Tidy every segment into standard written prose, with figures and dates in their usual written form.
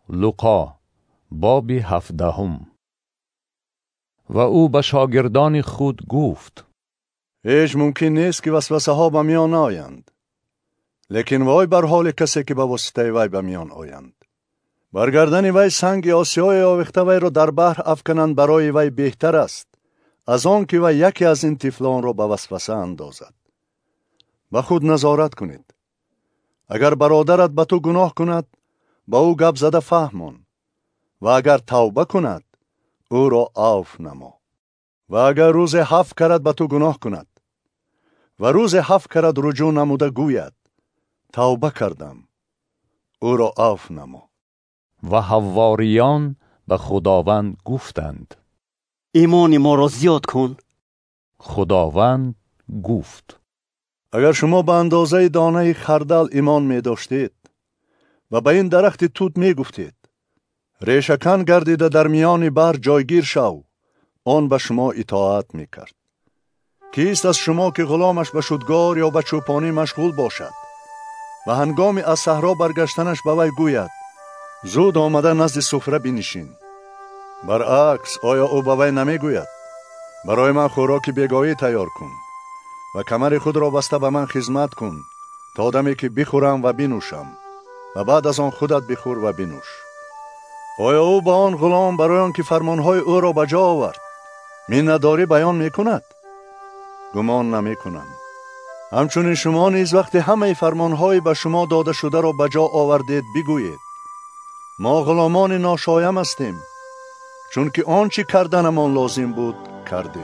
لوقا باب 17. و او به شاگردان خود گفت: هیچ ممکن نیست که وسوسه ها به میان آیند، لیکن وای بر حال کسی که به واسطه وی به میان آیند. برگردن وی سنگ آسیای آویخته وی را در بحر افکنند برای وی بهتر است از آن که وی یکی از این طفلان را به وسوسه اندازد. به خود نظارت کنید. اگر برادرت به تو گناه کند، با او گپ زده فهمان، و اگر توبه کند، او را عفو نما. و اگر روز 7 کرد به تو گناه کند و روز 7 کرد رجوع نموده گوید توبه کردم، او را عفو نما. و حواریان به خداوند گفتند: ایمان ما را زیاد کن. خداوند گفت: اگر شما به اندازه دانه خردل ایمان می داشتید و به این درخت توت می گفتید ریشه‌کن گردیده در میان بحر جایگیر شو، آن به شما اطاعت می کرد. کیست از شما که غلامش به شودگار یا به چوپانی مشغول باشد و هنگام از صحرا برگشتنش به وی گوید زود آمده نزد سفره بنشین؟ برعکس آیا او به وی نمی گوید برای من خوراک بیگاهی تیار کن و کمر خود را بسته به من خدمت کن تا دمی که بخورم و بنوشم و بعد از آن خودت بخور و بنوش؟ آیا او با آن غلام برای آن که فرمانهای او را بجا آورد منتداری بیان می کند؟ گمان نمی کنم. همچنین شما نیز وقتی همه فرمانهای به شما داده شده را بجا آوردید بگویید ما غلامان ناشایم هستیم، چون که آنچه کردنمان لازم بود کردیم.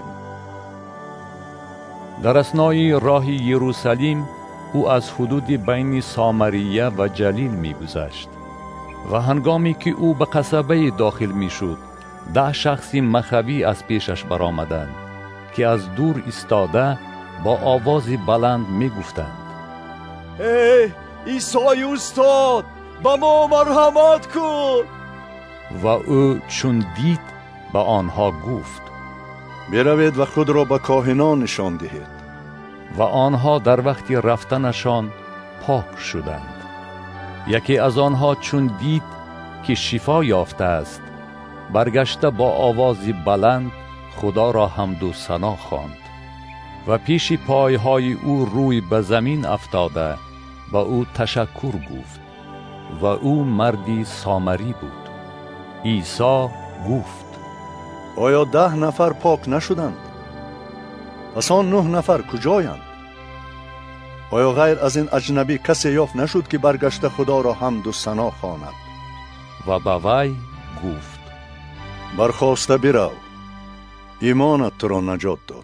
در اثنای راه یروشلیم او از حدود بین سامریه و جلیل می گذشت و هنگامی که او به قصبه داخل می شد 10 شخص مخفی از پیشش برآمدند که از دور ایستاده با آوازی بلند می گفتند: ای عیسی استاد، با ما مرحمت کن. و او چون دید به آنها گفت: بروید و خود را به کاهنان نشان دهید. و آنها در وقت رفتنشان پاک شدند. یکی از آنها چون دید که شفا یافته است برگشته با آوازی بلند خدا را حمد و ثنا خواند و پیش پایهای او روی به زمین افتاده و او تشکر گفت و او مردی سامری بود. عیسی گفت: آیا 10 نفر پاک نشدند؟ پس آن 9 نفر کجایند؟ آیا غیر از این اجنبی کسی یافت نشد که برگشته خدا را حمد و ثنا خواند؟ و به وی گفت: برخاسته برو، ایمانت تو را نجات داد.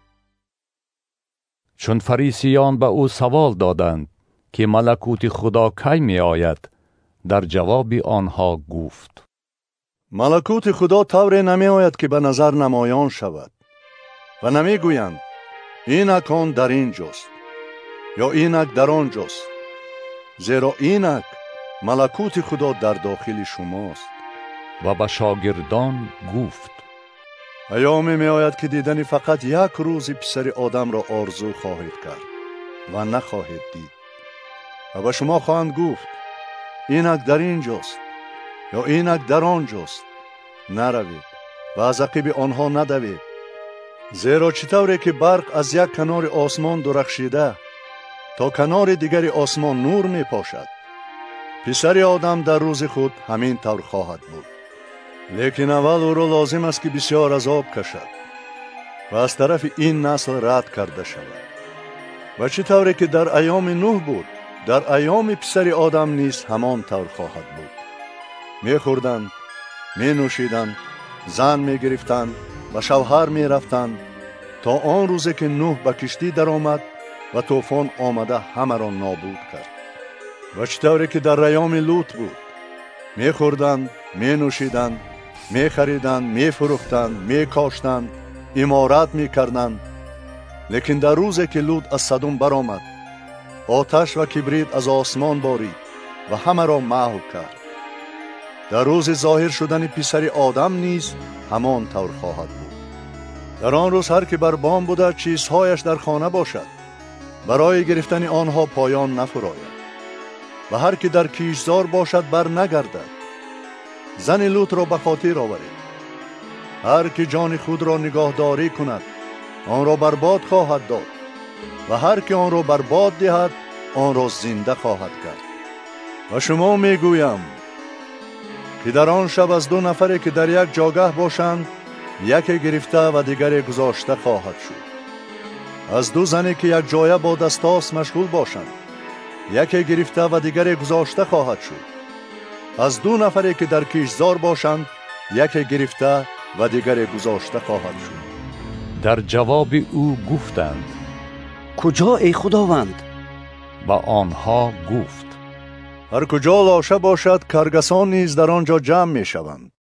چون فریسیان به او سوال دادند که ملکوت خدا کی می آید، در جواب آنها گفت: ملکوت خدا طوری نمی آید که به نظر نمایان شود و نمی گویند اینک آن در اینجاست یا اینک در آنجاست، زیرا اینک ملکوت خدا در داخل شماست. و به شاگردان گفت: ایامی می آید که دیدن فقط یک روز پسر آدم را آرزو خواهید کرد و نخواهید دید و به شما خواهند گفت اینک در اینجاست یا اینک در آنجاست، نروید و از عقب آنها ندوید. زیرا چطوری که برق از یک کنار آسمان درخشیده تا کنار دیگر آسمان نور می پاشد، پسر آدم در روز خود همین طور خواهد بود. لیکن اول او را لازم است که بسیار عذاب کشد و از طرف این نسل رد کرده شود. و چطوری که در ایام نوح بود، در ایام پسر آدم نیز همان طور خواهد بود. می خوردند، می نوشیدند، زن می گرفتند و شوهر می رفتند تا آن روزی که نوح به کشتی در آمد و طوفان آمده همه را نابود کرد. و چطوری که در ایام لوط بود، می خوردند، می نوشیدند، می خریدند، می فروختند، می کاشتند، عمارت می کردند. لیکن در روزی که لوط از سدوم برآمد، آتش و کبریت از آسمان بارید و همه را محو کرد. در روز ظاهر شدن پسر آدم نیز همان طور خواهد بود. در آن روز هر که بر بام بوده چیزهایش در خانه باشد، برای گرفتن آنها پایان نفراید، و هر که در کیشزار باشد بر نگردد، زن لوط را به خاطر آورید. هر که جان خود را نگاهداری کند آن را برباد خواهد داد و هر که آن را برباد دهد آن را زنده خواهد کرد. و شما میگویم که در آن شب از 2 نفری که در یک جاگه باشند یکی گرفته و دیگری گذاشته خواهد شد. از 2 زنی که یک جایه با دستاس مشغول باشند یکی گرفته و دیگری گذاشته خواهد شد. از 2 نفری که در کشتزار باشند یکی گرفته و دیگری گذاشته خواهد شد. در جواب او گفتند: کجا ای خداوند؟ و آنها گفت: هر کجا لاشه باشد کرگسان نیز در آنجا جمع می شوند.